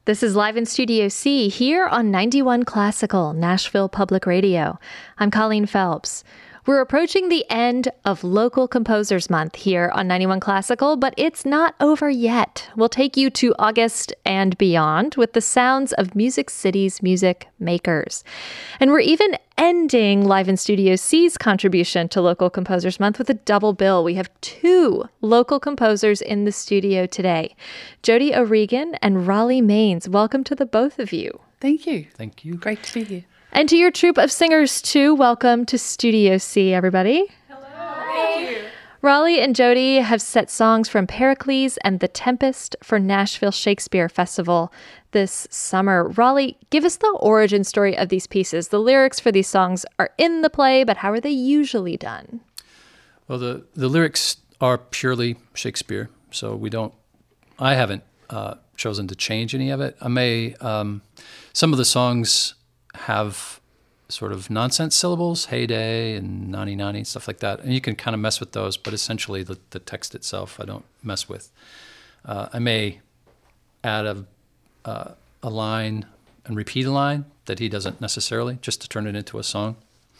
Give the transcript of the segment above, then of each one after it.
This is Live in Studio C here on 91 Classical, Nashville Public Radio. I'm Colleen Phelps. We're approaching the end of Local Composers Month here on 91 Classical, but it's not over yet. We'll take you to August and beyond with the sounds of Music City's music makers. And we're even ending Live in Studio C's contribution to Local Composers Month with a double bill. We have two local composers in the studio today, Jody O'Regan and Raleigh Maines. Welcome to the both of you. Thank you. Thank you. Great to be here. And to your troupe of singers, too, welcome to Studio C, everybody. Hello. Thank you. Raleigh and Jody have set songs from Pericles and The Tempest for Nashville Shakespeare Festival this summer. Raleigh, give us the origin story of these pieces. The lyrics for these songs are in the play, but how are they usually done? Well, the lyrics are purely Shakespeare, so I haven't chosen to change any of it. I may, some of the songs have sort of nonsense syllables, heyday and nani, stuff like that. And you can kind of mess with those, but essentially the text itself I don't mess with. I may add a line and repeat a line that he doesn't necessarily, just to turn it into a song.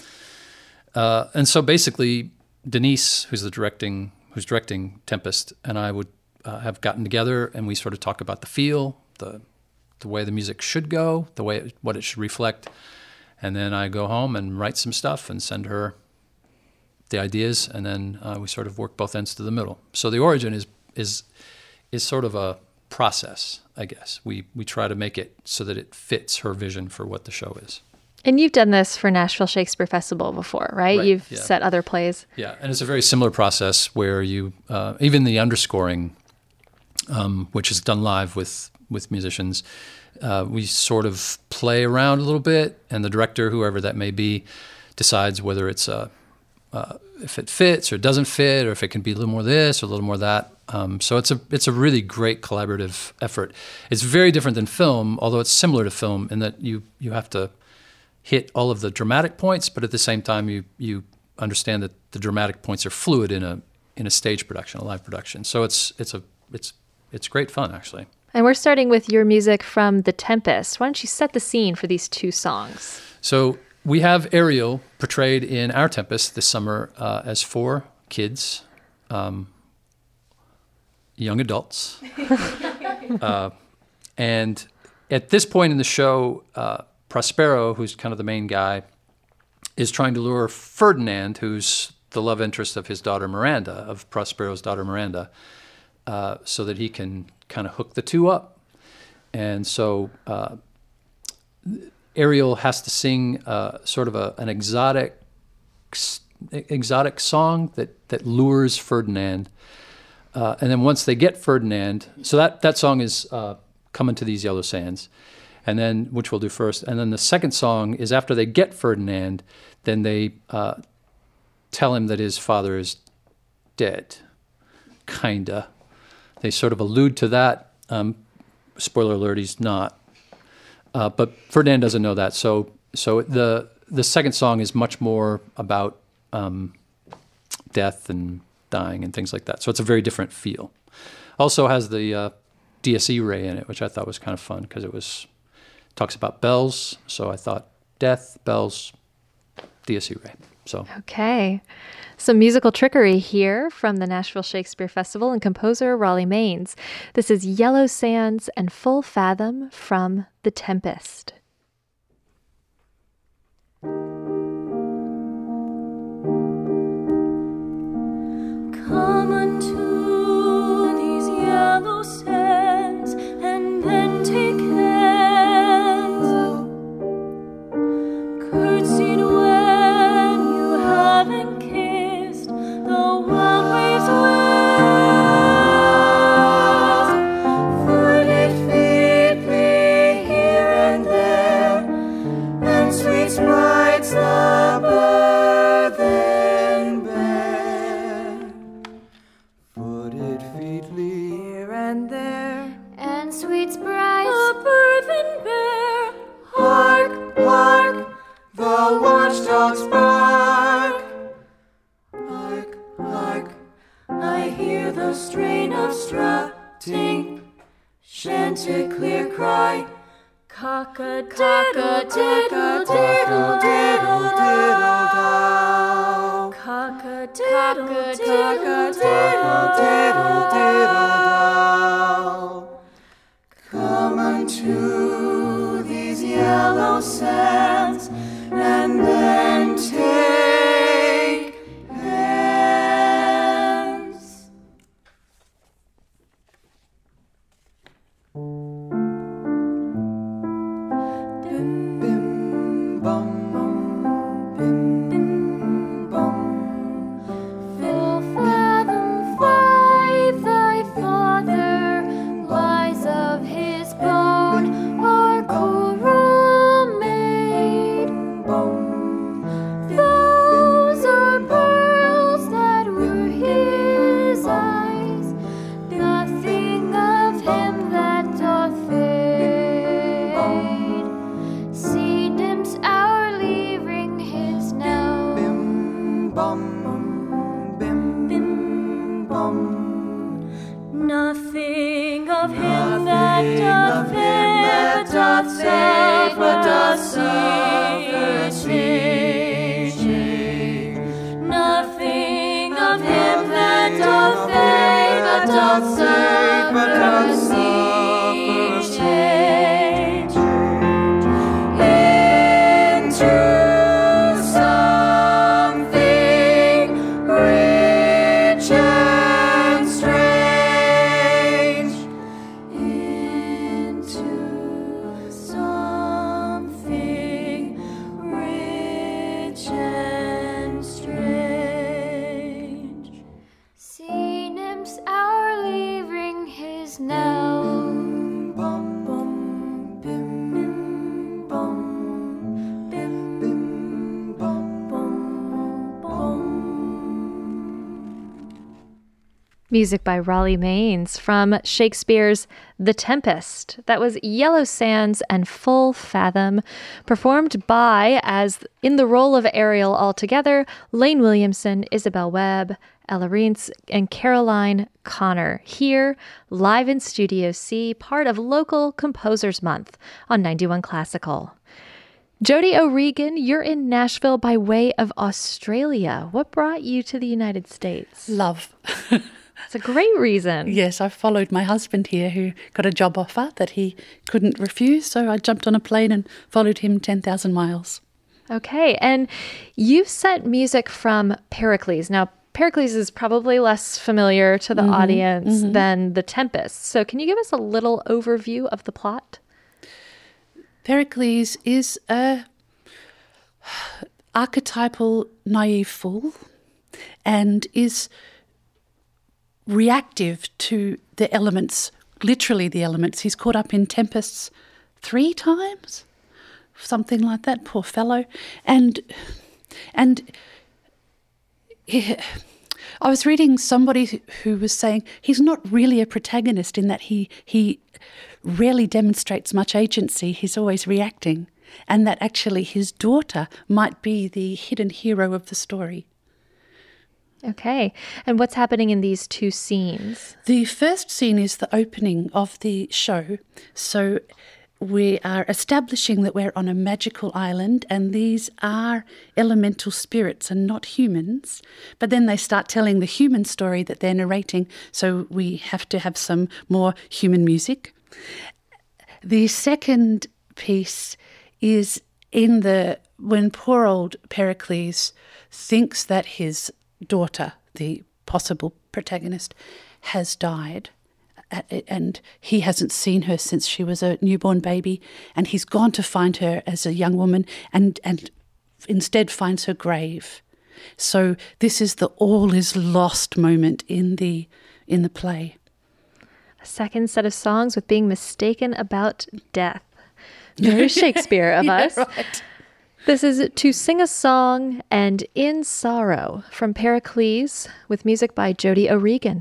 And so basically, Denise, who's directing Tempest, and I would have gotten together, and we sort of talk about the feel, the way the music should go, what it should reflect. And then I go home and write some stuff and send her the ideas, and then we sort of work both ends to the middle. So the origin is sort of a process, I guess. We try to make it so that it fits her vision for what the show is. And you've done this for Nashville Shakespeare Festival before, right? You've set other plays. Yeah, and it's a very similar process where you, even the underscoring, which is done live with musicians, we sort of play around a little bit, and the director, whoever that may be, decides whether it's if it fits or doesn't fit, or if it can be a little more this or a little more that. So it's a really great collaborative effort. It's very different than film, although it's similar to film in that you have to hit all of the dramatic points, but at the same time you understand that the dramatic points are fluid in a stage production, a live production. So it's great fun, actually. And we're starting with your music from The Tempest. Why don't you set the scene for these two songs? So we have Ariel portrayed in our Tempest this summer as 4 kids, young adults. And at this point in the show, Prospero, who's kind of the main guy, is trying to lure Ferdinand, who's the love interest of his daughter Miranda, of Prospero's daughter Miranda, so that he can kind of hook the two up. And so Ariel has to sing sort of an exotic song that lures Ferdinand. And then once they get Ferdinand, so that song is Coming to These Yellow Sands, and then, which we'll do first. And then the second song is after they get Ferdinand, then they tell him that his father is dead, kinda. They sort of allude to that. Spoiler alert, he's not. But Ferdinand doesn't know that. So the second song is much more about death and dying and things like that. So it's a very different feel. Also has the DSE ray in it, which I thought was kind of fun because it talks about bells. So I thought death, bells, DSE ray. So okay. Some musical trickery here from the Nashville Shakespeare Festival and composer Raleigh Maines. This is Yellow Sands and Full Fathom from The Tempest. Come unto these yellow sands and then take hands. Curtsied when you haven't kissed the wild waves west. Footed feebly here and there. Cock-a-diddle-diddle-diddle-diddle-dow. Cock-a-diddle-diddle-diddle-dow. Come unto these yellow sands and then take hands. Bim, bim, bum, bim, bim, bum. Full fathom five, thy father lies of his bone, our coral made. Those are pearls that were his eyes, nothing of him that doth fade. Sea nymphs hourly ring his knell. Bim, bum, bim, bim, bum. Nothing of him that doth fade, but doth cease. Nothing of him that doth fade, but doth suffer change into something rich and strange. Into something rich and strange. Sea nymphs hourly ring his knell. Bum, bum, bim, bim, bum, bim, bim, bum, bum, bum. Music by Raleigh Maines from Shakespeare's The Tempest. That was Yellow Sands and Full Fathom, performed by, as in the role of Ariel altogether, Lane Williamson, Isabel Webb, Ella Reentz, and Caroline Connor, here live in Studio C, part of Local Composers Month on 91 Classical. Jody O'Regan, you're in Nashville by way of Australia. What brought you to the United States? Love. It's a great reason. Yes, I followed my husband here who got a job offer that he couldn't refuse, so I jumped on a plane and followed him 10,000 miles. Okay, and you sent music from Pericles. Now, Pericles is probably less familiar to the audience than The Tempest. So can you give us a little overview of the plot? Pericles is a archetypal naive fool and is reactive to the elements, literally the elements. He's caught up in tempests 3 times, something like that, poor fellow. And I was reading somebody who was saying he's not really a protagonist in that he rarely demonstrates much agency. He's always reacting, and that actually his daughter might be the hidden hero of the story. Okay, and what's happening in these 2 scenes? The first scene is the opening of the show. So we are establishing that we're on a magical island and these are elemental spirits and not humans. But then they start telling the human story that they're narrating, so we have to have some more human music. The second piece is when poor old Pericles thinks that his daughter, the possible protagonist, has died, and he hasn't seen her since she was a newborn baby, and he's gone to find her as a young woman and instead finds her grave. So this is the all is lost moment in the play. A second set of songs with being mistaken about death. Very Shakespeare of us. Right. This is To Sing a Song and In Sorrow from Pericles with music by Jody O'Regan.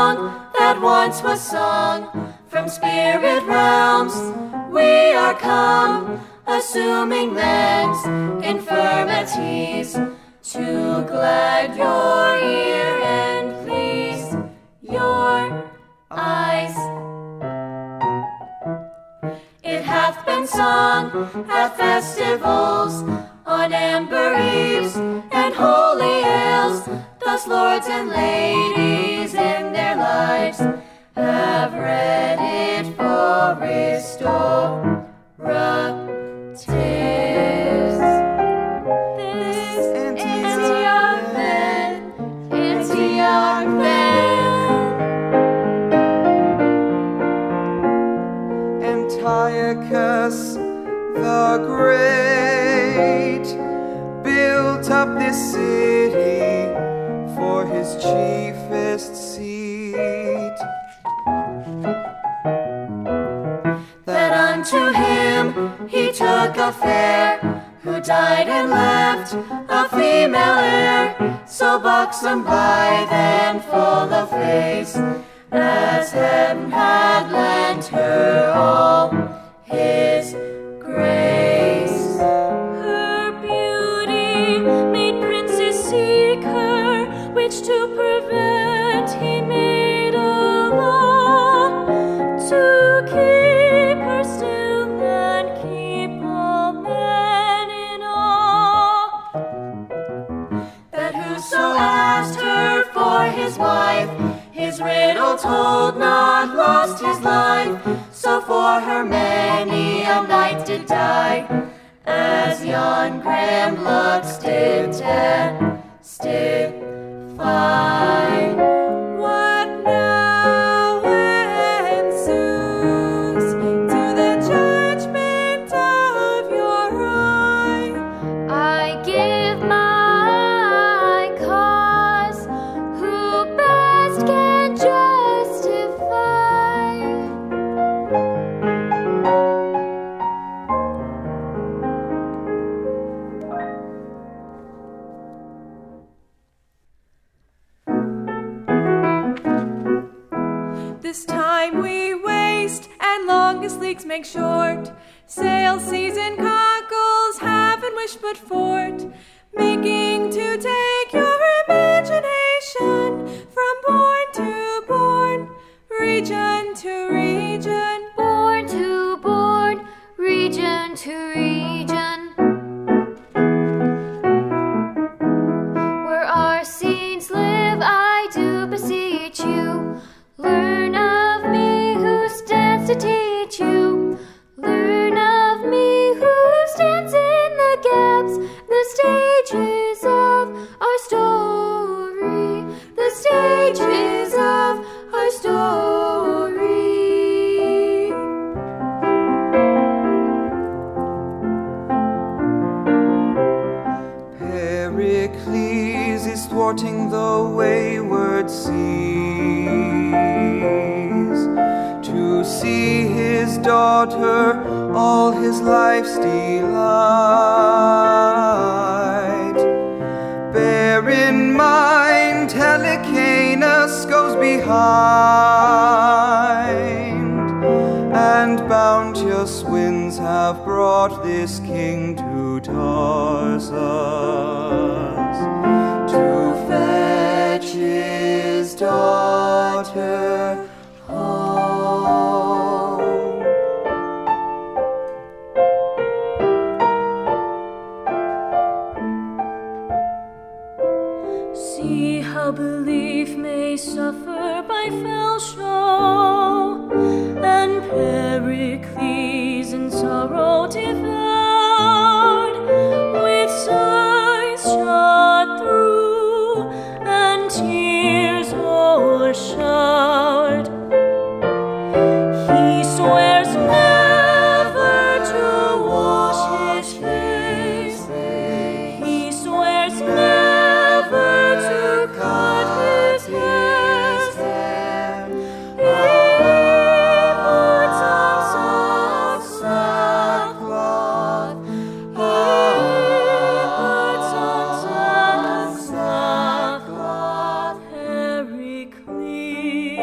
song that once was sung from spirit realms. We are come, assuming men's infirmities, to glad your ear and please your eyes. It hath been sung at festivals, on amber eves and holy ales. Thus lords and ladies in their lives have read it for restoratives. This Antioch then, Antioch then. Antiochus the Great built up this city for his chiefest seat, that unto him he took a fair, who died and left a female heir, so buxom, blithe, and full of face, as heaven had lent her all his grace. Her beauty made princes seek her, which to prevent he made a law, to keep her still and keep all men in awe. That whoso asked her for his wife, his riddle told not, lost his life. So for her many a knight did die, as yon grim looks did testify. What now ensues to the judgment of your eye? I give my cause, who best can justify. This time we waste, and longest leagues make short. Sail, seas, and cockles have and wish but fort, making to take your imagination from bourne to bourne, region to region, Born to born, region to region, where our scenes live, I do beseech you. Learn of me who stands to teach you. Learn of me who stands in the gaps, the stages of our story, the stages of our story. Pericles is thwarting the wayward seas, to see his daughter all his life's delight. Bear in mind Helicanus goes behind, and bounteous winds have brought this king to Tarsus, to fetch his daughter home. See how belief may suffer by fell show, and Pericles in sorrow devoured, with sighs shot through and tears o'ershowered. He swears never to wash his face, he swears never to cut his hair. He puts on sackcloth, he puts on sackcloth. Pericles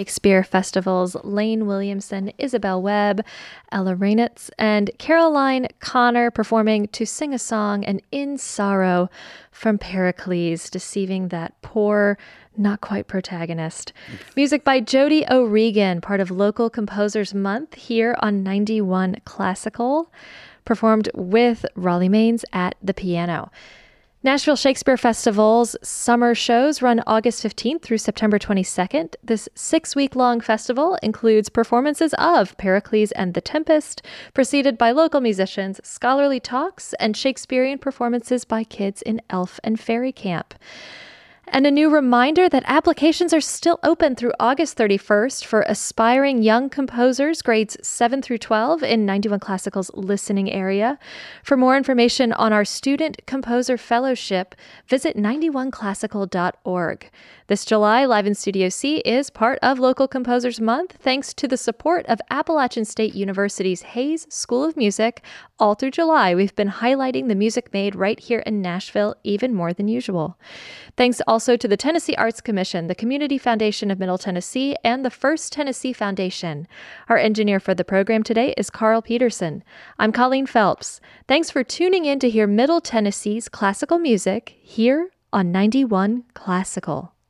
Shakespeare Festival's Lane Williamson, Isabel Webb, Ella Rainitz, and Caroline Connor performing To Sing a Song and In Sorrow from Pericles, deceiving that poor, not quite protagonist. Music by Jody O'Regan, part of Local Composers Month here on 91 Classical, performed with Raleigh Maines at the piano. Nashville Shakespeare Festival's summer shows run August 15th through September 22nd. This 6-week-long festival includes performances of Pericles and The Tempest, preceded by local musicians, scholarly talks, and Shakespearean performances by kids in Elf and Fairy Camp. And a new reminder that applications are still open through August 31st for aspiring young composers, grades 7 through 12 in 91 Classical's listening area. For more information on our Student Composer Fellowship, visit 91classical.org. This July, Live in Studio C is part of Local Composers Month, thanks to the support of Appalachian State University's Hayes School of Music. All through July, we've been highlighting the music made right here in Nashville even more than usual. Thanks also to the Tennessee Arts Commission, the Community Foundation of Middle Tennessee, and the First Tennessee Foundation. Our engineer for the program today is Carl Peterson. I'm Colleen Phelps. Thanks for tuning in to hear Middle Tennessee's classical music here on 91 Classical.